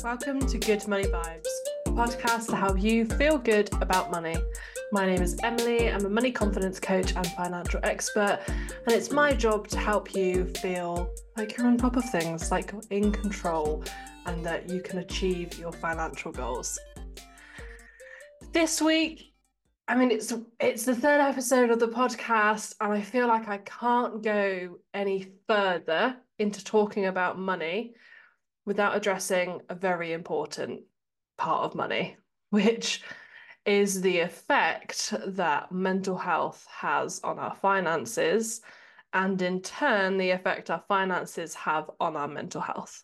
Welcome to Good Money Vibes, a podcast to help you feel good about money. My name is Emily. I'm a money confidence coach and financial expert, and it's my job to help you feel like you're on top of things, like you're in control, and that you can achieve your financial goals. This week, it's the third episode of the podcast, and I feel like I can't go any further into talking about money without addressing a very important part of money, which is the effect that mental health has on our finances, and in turn, the effect our finances have on our mental health.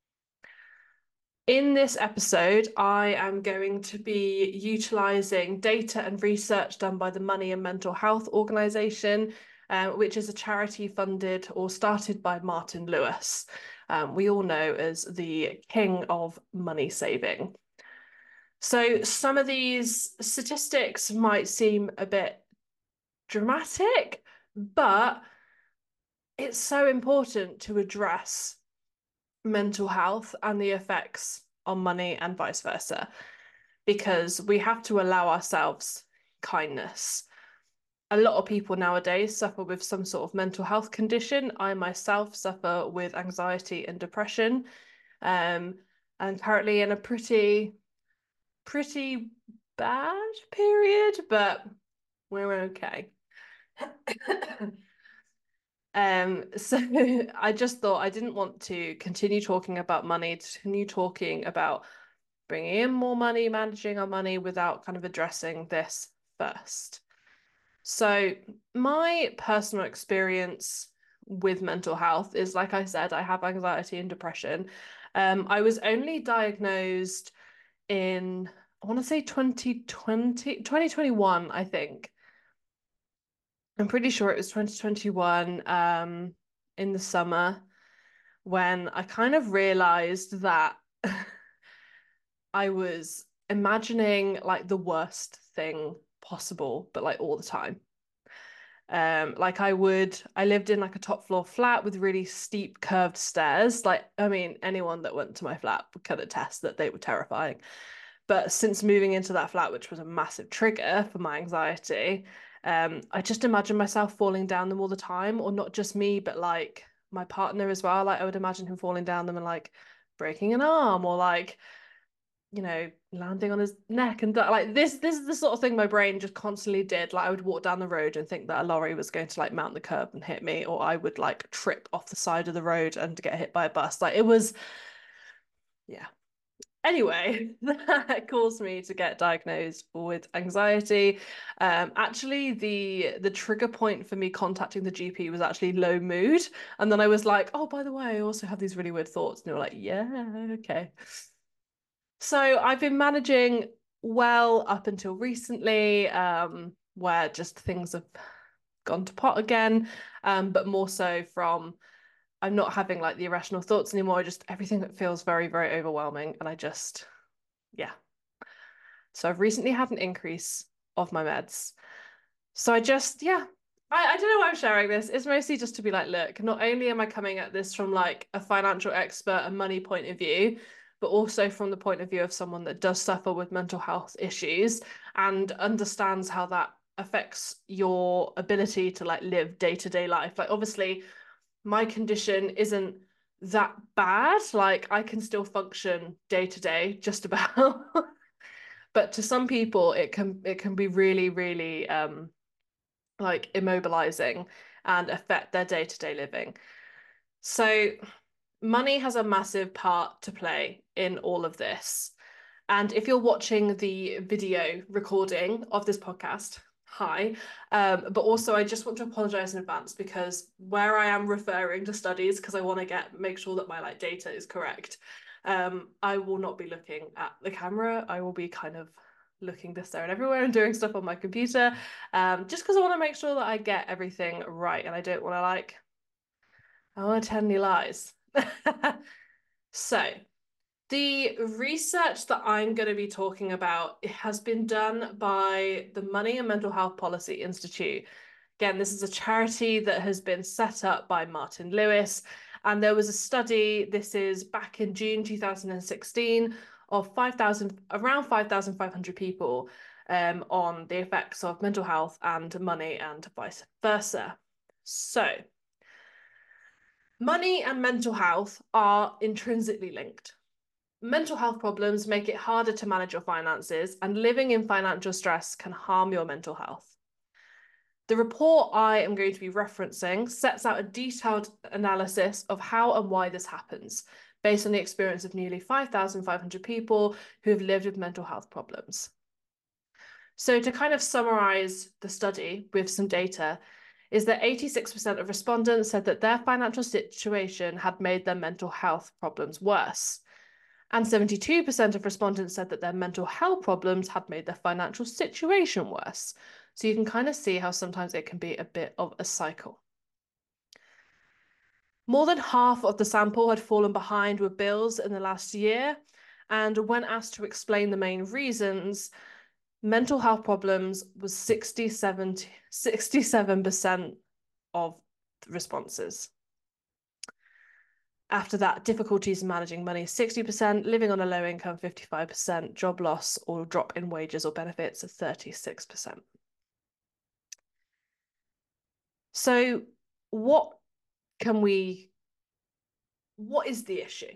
In this episode, I am going to be utilising data and research done by the Money and Mental Health Organisation, which is a charity funded or started by Martin Lewis. We all know as the king of money saving. So some of these statistics might seem a bit dramatic, but it's so important to address mental health and the effects on money and vice versa, because we have to allow ourselves kindness. A lot of people nowadays suffer with some sort of mental health condition. I myself suffer with anxiety and depression, and currently in a pretty bad period, but we're okay. So I just thought I didn't want to continue talking about money, to continue talking about bringing in more money, managing our money without kind of addressing this first. So my personal experience with mental health is, like I said, I have anxiety and depression. I was only diagnosed in, I want to say 2021, I think. I'm pretty sure it was 2021, in the summer, when I kind of realized that I was imagining like the worst thing possible, but like all the time. I lived in like a top floor flat with really steep curved stairs. Anyone that went to my flat could attest that they were terrifying. But since moving into that flat, which was a massive trigger for my anxiety, I just imagine myself falling down them all the time, or not just me, but like my partner as well. Like I would imagine him falling down them and like breaking an arm, or like, landing on his neck, and like this is the sort of thing my brain just constantly did. Like I would walk down the road and think that a lorry was going to like mount the curb and hit me, or I would like trip off the side of the road and get hit by a bus. Like it was, yeah. Anyway, that caused me to get diagnosed with anxiety. Actually, the trigger point for me contacting the GP was actually low mood. And then I was like, oh, by the way, I also have these really weird thoughts. And they were like, yeah, okay. So I've been managing well up until recently, where just things have gone to pot again, but more so from I'm not having like the irrational thoughts anymore. Just everything that feels very, very overwhelming. And yeah. So I've recently had an increase of my meds. So I don't know why I'm sharing this. It's mostly just to be like, look, not only am I coming at this from like a financial expert and money point of view, but also from the point of view of someone that does suffer with mental health issues and understands how that affects your ability to like live day-to-day life. Like obviously my condition isn't that bad. Like I can still function day to day, just about. But to some people, it can be really, really like immobilizing and affect their day to day living. So money has a massive part to play in all of this. And if you're watching the video recording of this podcast, hi. But also I just want to apologize in advance, because where I am referring to studies, because I want to make sure that my like data is correct, I will not be looking at the camera. I will be kind of looking this, there, and everywhere and doing stuff on my computer, just because I want to make sure that I get everything right, and I don't want to I want to tell any lies. So the research that I'm going to be talking about has been done by the Money and Mental Health Policy Institute. Again, this is a charity that has been set up by Martin Lewis, And there was a study, this is back in June 2016, of around 5,500 people on the effects of mental health and money and vice versa. So, money and mental health are intrinsically linked. Mental health problems make it harder to manage your finances, and living in financial stress can harm your mental health. The report I am going to be referencing sets out a detailed analysis of how and why this happens, based on the experience of nearly 5,500 people who have lived with mental health problems. So to kind of summarize the study with some data, is that 86% of respondents said that their financial situation had made their mental health problems worse. And 72% of respondents said that their mental health problems had made their financial situation worse. So you can kind of see how sometimes it can be a bit of a cycle. More than half of the sample had fallen behind with bills in the last year. And when asked to explain the main reasons, mental health problems was 67% of responses. After that, difficulties managing money, 60%, living on a low income, 55%, job loss or drop in wages or benefits, 36%. So what is the issue?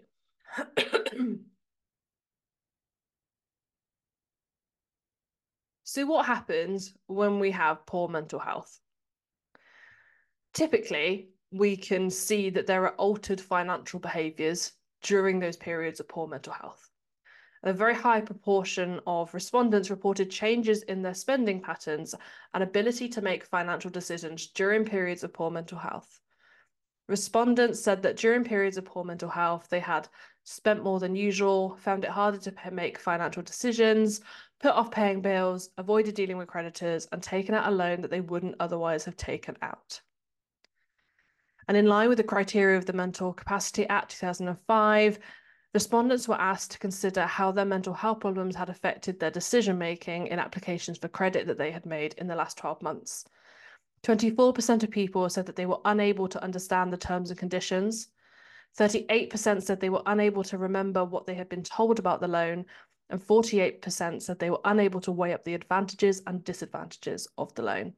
So what happens when we have poor mental health? Typically, we can see that there are altered financial behaviours during those periods of poor mental health. A very high proportion of respondents reported changes in their spending patterns and ability to make financial decisions during periods of poor mental health. Respondents said that during periods of poor mental health, they had spent more than usual, found it harder to make financial decisions, put off paying bills, avoided dealing with creditors, and taken out a loan that they wouldn't otherwise have taken out. And in line with the criteria of the Mental Capacity Act 2005, respondents were asked to consider how their mental health problems had affected their decision-making in applications for credit that they had made in the last 12 months. 24% of people said that they were unable to understand the terms and conditions. 38% said they were unable to remember what they had been told about the loan. And 48% said they were unable to weigh up the advantages and disadvantages of the loan.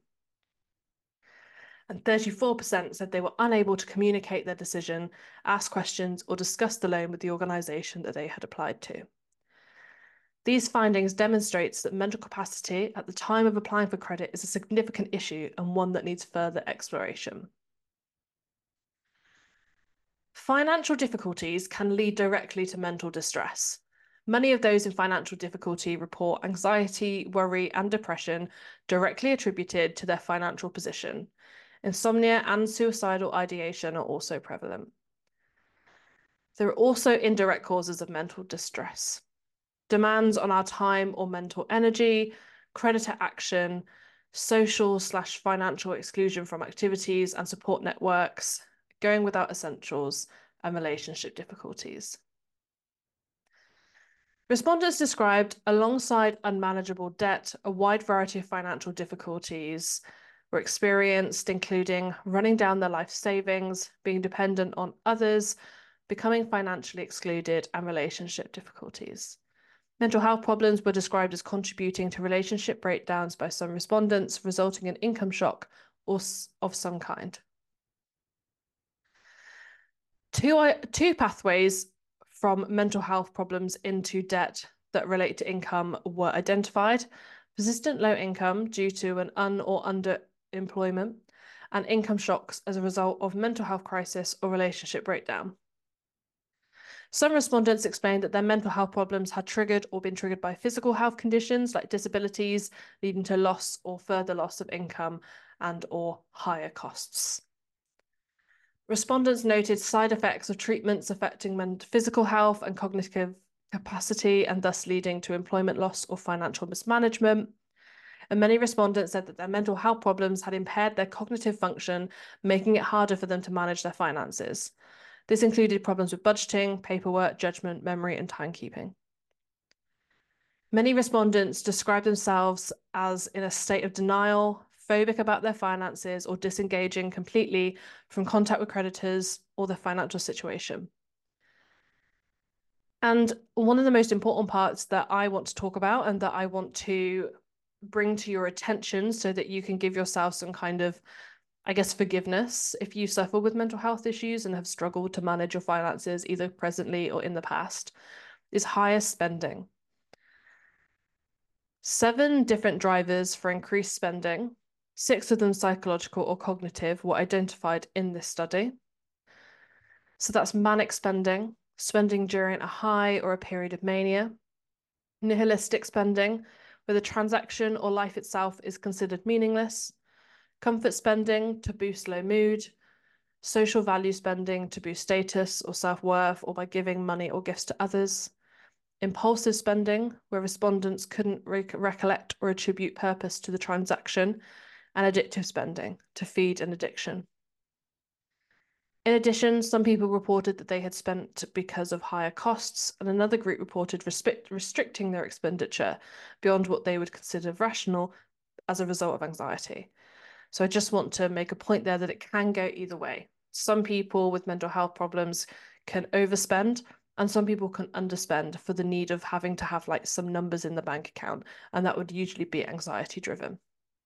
And 34% said they were unable to communicate their decision, ask questions, or discuss the loan with the organisation that they had applied to. These findings demonstrates that mental capacity at the time of applying for credit is a significant issue and one that needs further exploration. Financial difficulties can lead directly to mental distress. Many of those in financial difficulty report anxiety, worry, and depression directly attributed to their financial position. Insomnia and suicidal ideation are also prevalent. There are also indirect causes of mental distress. Demands on our time or mental energy, creditor action, social/financial exclusion from activities and support networks, going without essentials, and relationship difficulties. Respondents described, alongside unmanageable debt, a wide variety of financial difficulties were experienced, including running down their life savings, being dependent on others, becoming financially excluded, and relationship difficulties. Mental health problems were described as contributing to relationship breakdowns by some respondents, resulting in income shock or of some kind. Two pathways from mental health problems into debt that relate to income were identified: persistent low income due to an or underemployment, and income shocks as a result of mental health crisis or relationship breakdown. Some respondents explained that their mental health problems had triggered or been triggered by physical health conditions like disabilities, leading to loss or further loss of income and or higher costs. Respondents noted side effects of treatments affecting physical health and cognitive capacity and thus leading to employment loss or financial mismanagement. And many respondents said that their mental health problems had impaired their cognitive function, making it harder for them to manage their finances. This included problems with budgeting, paperwork, judgment, memory, and timekeeping. Many respondents described themselves as in a state of denial, phobic about their finances or disengaging completely from contact with creditors or their financial situation. And one of the most important parts that I want to talk about and that I want to bring to your attention so that you can give yourself some kind of, I guess, forgiveness if you suffer with mental health issues and have struggled to manage your finances either presently or in the past, is higher spending. 7 different drivers for increased spending, 6 of them psychological or cognitive, were identified in this study. So that's manic spending, spending during a high or a period of mania, nihilistic spending, where the transaction or life itself is considered meaningless, comfort spending to boost low mood, social value spending to boost status or self-worth or by giving money or gifts to others, impulsive spending, where respondents couldn't recollect or attribute purpose to the transaction, and addictive spending to feed an addiction. In addition, some people reported that they had spent because of higher costs, and another group reported restricting their expenditure beyond what they would consider rational as a result of anxiety. So I just want to make a point there that it can go either way. Some people with mental health problems can overspend, and some people can underspend for the need of having to have like some numbers in the bank account, and that would usually be anxiety driven.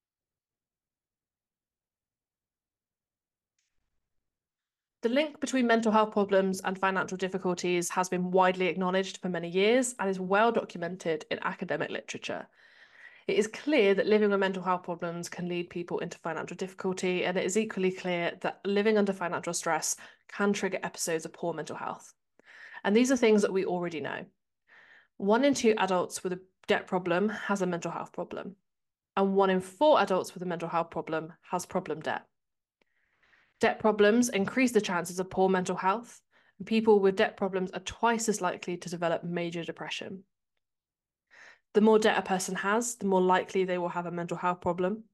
The link between mental health problems and financial difficulties has been widely acknowledged for many years and is well documented in academic literature. It is clear that living with mental health problems can lead people into financial difficulty, and it is equally clear that living under financial stress can trigger episodes of poor mental health. And these are things that we already know. 1 in 2 adults with a debt problem has a mental health problem, and 1 in 4 adults with a mental health problem has problem debt. Debt problems increase the chances of poor mental health, and people with debt problems are twice as likely to develop major depression. The more debt a person has, the more likely they will have a mental health problem.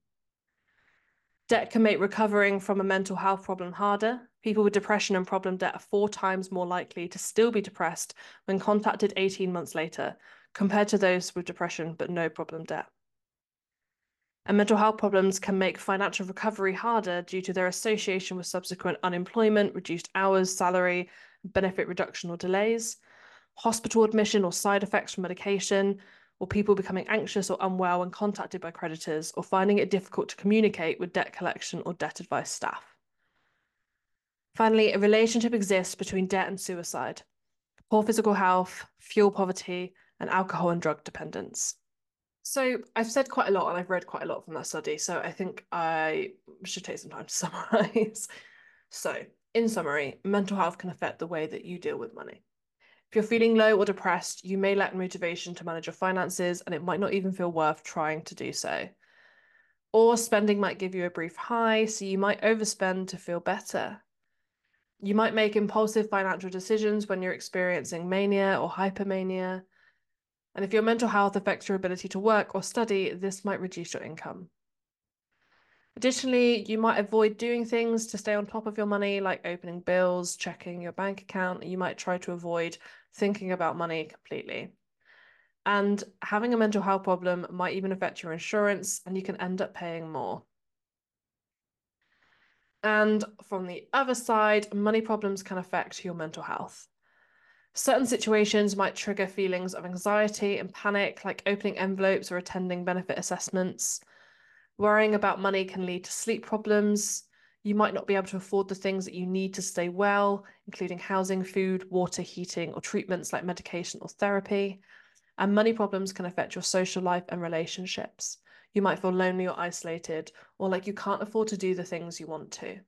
Debt can make recovering from a mental health problem harder. People with depression and problem debt are 4 times more likely to still be depressed when contacted 18 months later, compared to those with depression but no problem debt. And mental health problems can make financial recovery harder due to their association with subsequent unemployment, reduced hours, salary, benefit reduction or delays, hospital admission or side effects from medication, or people becoming anxious or unwell when contacted by creditors, or finding it difficult to communicate with debt collection or debt advice staff. Finally, a relationship exists between debt and suicide, poor physical health, fuel poverty, and alcohol and drug dependence. So I've said quite a lot and I've read quite a lot from that study, so I think I should take some time to summarize. So, in summary, mental health can affect the way that you deal with money. If you're feeling low or depressed, you may lack motivation to manage your finances, and it might not even feel worth trying to do so. Or spending might give you a brief high, so you might overspend to feel better. You might make impulsive financial decisions when you're experiencing mania or hypermania. And if your mental health affects your ability to work or study, this might reduce your income. Additionally, you might avoid doing things to stay on top of your money, like opening bills, checking your bank account. You might try to avoid thinking about money completely. And having a mental health problem might even affect your insurance, and you can end up paying more. And from the other side, money problems can affect your mental health. Certain situations might trigger feelings of anxiety and panic, like opening envelopes or attending benefit assessments. Worrying about money can lead to sleep problems. You might not be able to afford the things that you need to stay well, including housing, food, water, heating, or treatments like medication or therapy. And money problems can affect your social life and relationships. You might feel lonely or isolated, or like you can't afford to do the things you want to.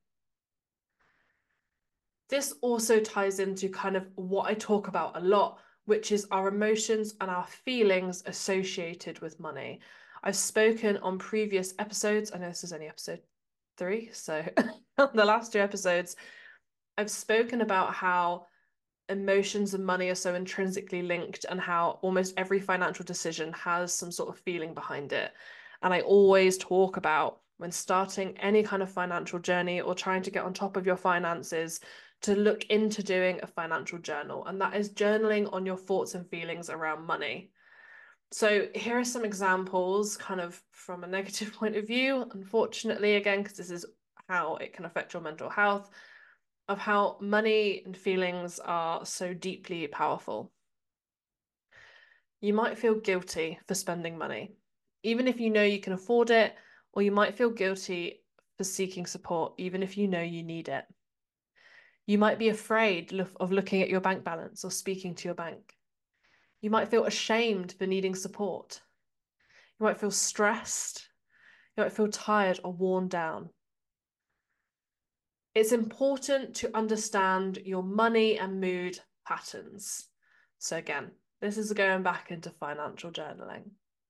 This also ties into kind of what I talk about a lot, which is our emotions and our feelings associated with money. I've spoken on previous episodes. I know this is only episode 3, so the last 2 episodes, I've spoken about how emotions and money are so intrinsically linked and how almost every financial decision has some sort of feeling behind it. And I always talk about when starting any kind of financial journey or trying to get on top of your finances, to look into doing a financial journal. And that is journaling on your thoughts and feelings around money. So here are some examples, kind of from a negative point of view, unfortunately, again, because this is how it can affect your mental health, of how money and feelings are so deeply powerful. You might feel guilty for spending money, even if you know you can afford it, or you might feel guilty for seeking support, even if you know you need it. You might be afraid of looking at your bank balance or speaking to your bank. You might feel ashamed for needing support. You might feel stressed. You might feel tired or worn down. It's important to understand your money and mood patterns. So, again, this is going back into financial journaling.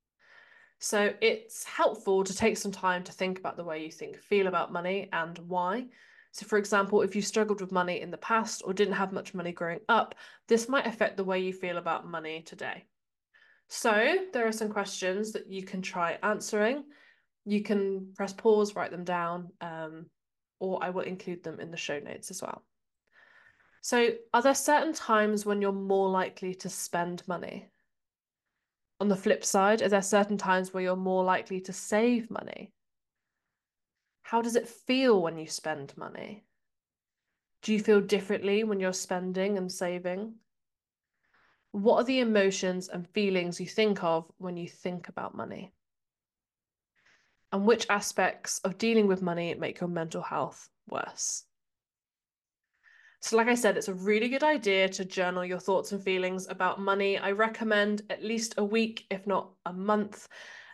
So, it's helpful to take some time to think about the way you feel about money and why. So, for example, if you struggled with money in the past or didn't have much money growing up, this might affect the way you feel about money today. So, there are some questions that you can try answering. You can press pause, write them down, or I will include them in the show notes as well. So, are there certain times when you're more likely to spend money? On the flip side, are there certain times where you're more likely to save money? How does it feel when you spend money? Do you feel differently when you're spending and saving? What are the emotions and feelings you think of when you think about money? And which aspects of dealing with money make your mental health worse? So, like I said, it's a really good idea to journal your thoughts and feelings about money. I recommend at least a week, if not a month,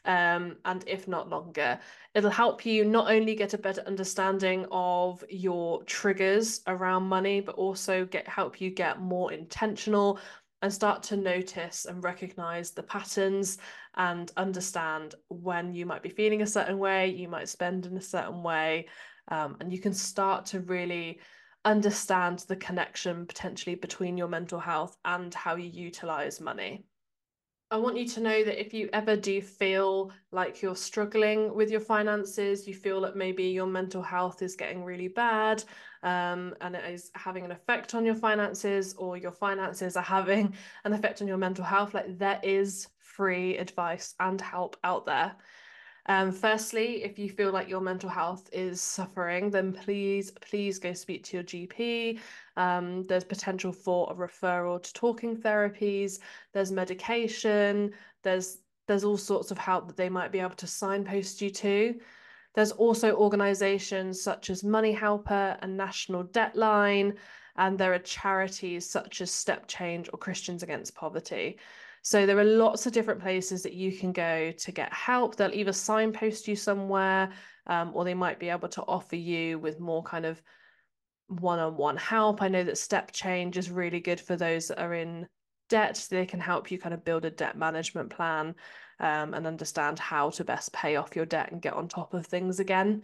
and if not longer. It'll help you not only get a better understanding of your triggers around money, but also help you get more intentional and start to notice and recognize the patterns and understand when you might be feeling a certain way, you might spend in a certain way, and you can start to really understand the connection potentially between your mental health and how you utilize money. I want you to know that if you ever do feel like you're struggling with your finances, you feel that maybe your mental health is getting really bad, and it is having an effect on your finances, or your finances are having an effect on your mental health, like there is free advice and help out there. Firstly, if you feel like your mental health is suffering, then please go speak to your GP. There's potential for a referral to talking therapies. There's medication. There's all sorts of help that they might be able to signpost you to. There's also organisations such as Money Helper and National Debtline, and there are charities such as Step Change or Christians Against Poverty. So there are lots of different places that you can go to get help. They'll either signpost you somewhere, or they might be able to offer you with more kind of one-on-one help. I know that Step Change is really good for those that are in debt. They can help you kind of build a debt management plan, and understand how to best pay off your debt and get on top of things again.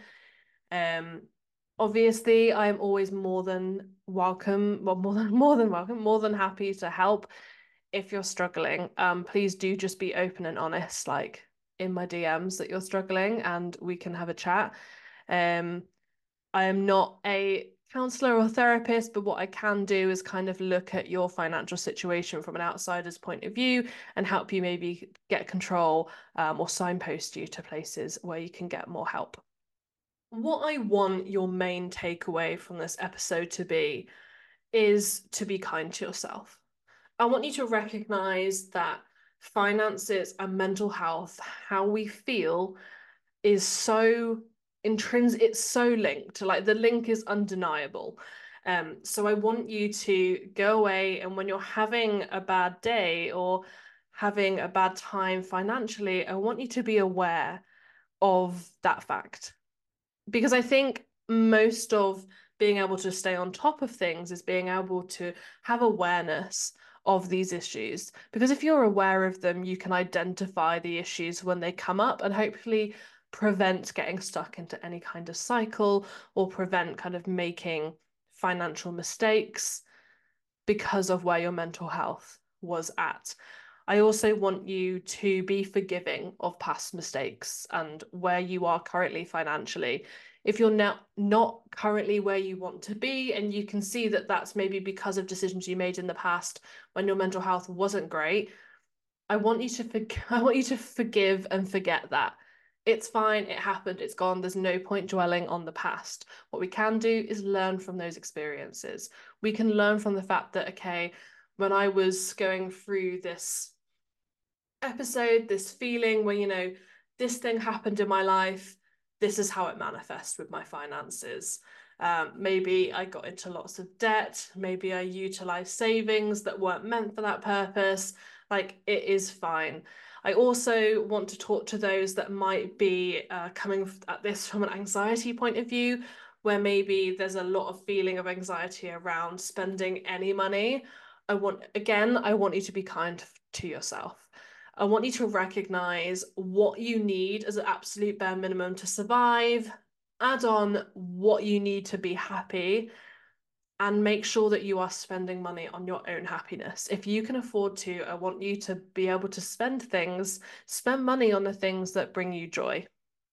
Um, Obviously, I am always more than welcome, well, more than welcome, more than happy to help if you're struggling. Please do just be open and honest, like in my DMs that you're struggling, and we can have a chat. Um, I am not a counselor or therapist, but what I can do is kind of look at your financial situation from an outsider's point of view and help you maybe get control, or signpost you to places where you can get more help. What I want your main takeaway from this episode to be is to be kind to yourself. I want you to recognize that finances and mental health, how we feel, is so intrinsic, it's so linked. Like the link is undeniable. So I want you to go away, and when you're having a bad day or having a bad time financially, I want you to be aware of that fact. Because I think most of being able to stay on top of things is being able to have awareness of these issues. Because if you're aware of them, you can identify the issues when they come up and hopefully prevent getting stuck into any kind of cycle, or prevent kind of making financial mistakes because of where your mental health was at. I also want you to be forgiving of past mistakes and where you are currently financially. If you're not currently where you want to be, and you can see that that's maybe because of decisions you made in the past when your mental health wasn't great, I want you to I want you to forgive and forget that. It's fine, it happened, it's gone. There's no point dwelling on the past. What we can do is learn from those experiences. We can learn from the fact that, okay, when I was going through this episode, this feeling where, this thing happened in my life, this is how it manifests with my finances. Maybe I got into lots of debt. Maybe I utilized savings that weren't meant for that purpose. Like, it is fine. I also want to talk to those that might be coming at this from an anxiety point of view, where maybe there's a lot of feeling of anxiety around spending any money. I want you to be kind to yourself. I want you to recognize what you need as an absolute bare minimum to survive, add on what you need to be happy, and make sure that you are spending money on your own happiness. If you can afford to, I want you to be able to spend money on the things that bring you joy.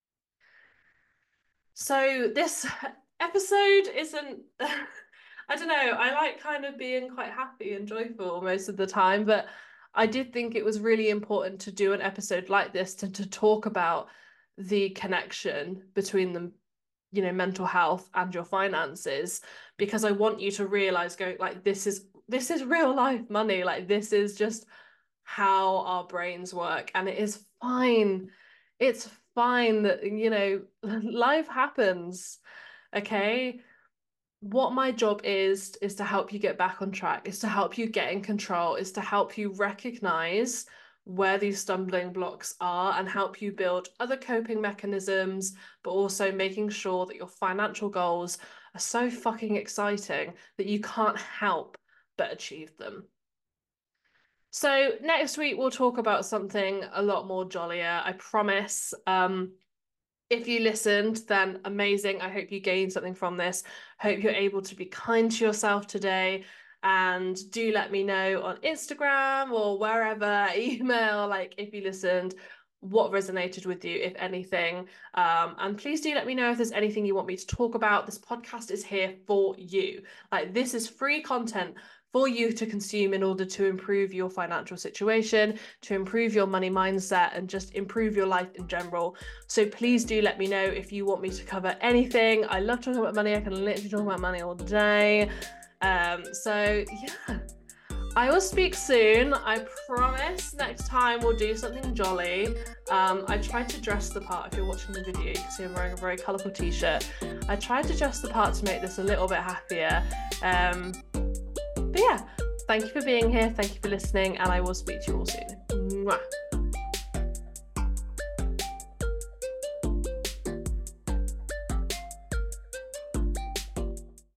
So this episode isn't, I don't know, I like kind of being quite happy and joyful most of the time, but I did think it was really important to do an episode like this to talk about the connection between the, mental health and your finances, because I want you to realize, go like, this is real life money. Like, this is just how our brains work, and it is fine. It's fine that, life happens. Okay. What my job is to help you get back on track, is to help you get in control, is to help you recognize where these stumbling blocks are and help you build other coping mechanisms, but also making sure that your financial goals are so fucking exciting that you can't help but achieve them. So next week we'll talk about something a lot more jollier, I promise. If you listened, then amazing. I hope you gained something from this. Hope you're able to be kind to yourself today. And do let me know on Instagram or wherever, email, like, if you listened, what resonated with you, if anything. And please do let me know if there's anything you want me to talk about. This podcast is here for you. Like, this is free content for you to consume in order to improve your financial situation, to improve your money mindset, and just improve your life in general. So please do let me know if you want me to cover anything. I love talking about money. I can literally talk about money all day. So yeah, I will speak soon. I promise next time we'll do something jolly. I tried to dress the part. If you're watching the video, you can see I'm wearing a very colourful t-shirt. I tried to dress the part to make this a little bit happier. But yeah, thank you for being here. Thank you for listening, and I will speak to you all soon. Mwah.